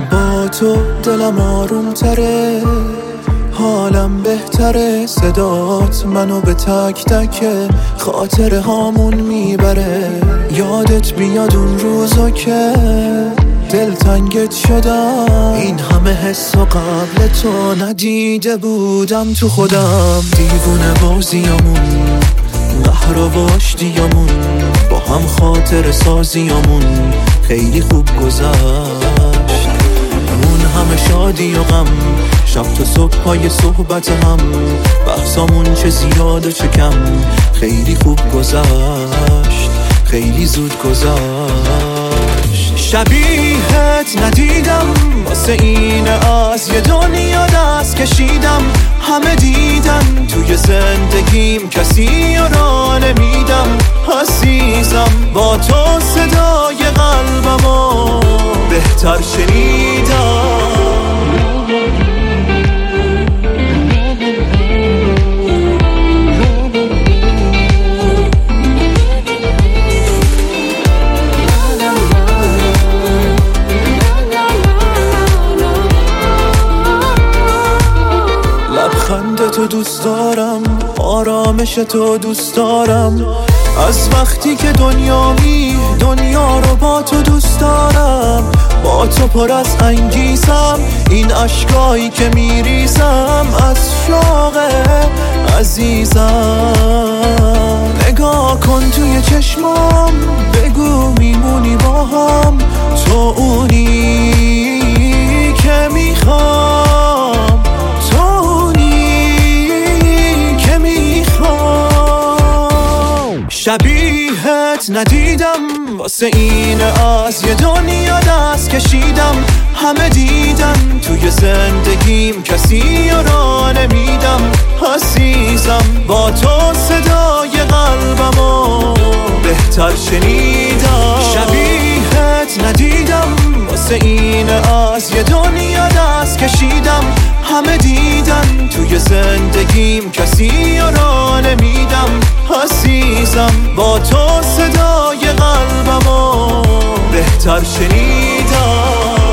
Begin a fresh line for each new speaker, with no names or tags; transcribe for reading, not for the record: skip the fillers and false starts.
با تو دلم آروم تره، حالم بهتره، صدات منو به تک تک خاطره هامون میبره. یادت بیاد اون روزا که دلتنگت شدم، این همه حس و قبل تو ندیده بودم تو خودم. دیوونه بازیامون، قهر و آشتیامون، با هم خاطر سازیامون خیلی خوب گذشت. اون همه شادی و غم، شب تا صبح پای صحبت هم، بحثامون چه زیاد و چه کم خیلی خوب گذشت، خیلی زود گذشت. شبیهت ندیدم، واسه این از یه دنیا دست کشیدم. همه دیدن توی زندگیم، کسی را نمیدم. عزیزم با تو صدای قلبمو بهتر شنیدم. لبخندتو دوست دارم، آرامش تو دوست دارم. از وقتی که دنیا رو با تو دوست دارم. با تو پر از انگیزم، این اشکایی که میریزم از شوق عزیزم. نگاه کن توی چشمام، بگو میمونی با هم. تو اونی که میخوام، تو اونی که میخوام. شبیهت ندیدم، واسه این از یه دنیا دست کشیدم. همه دیدن توی زندگیم، کسی را نمیدم. عزیزم با تو صدای قلبمو بهتر شنیدم. شبیهت ندیدم، واسه این از یه دنیا دست کشیدم. همه دیدن توی زندگیم، کسی را نمیدم. عزیزم با تو صدای قلبمو بهتر شنیدم.